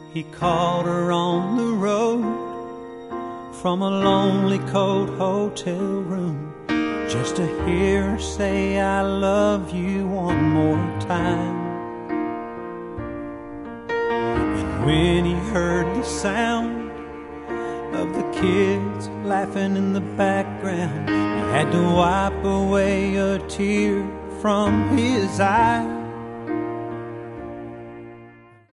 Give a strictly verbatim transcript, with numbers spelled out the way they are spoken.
He called her on the road from a lonely cold hotel room, just to hear her say I love you one more time. And when he heard the sound of the kids laughing in the background, he had to wipe away a tear from his eye.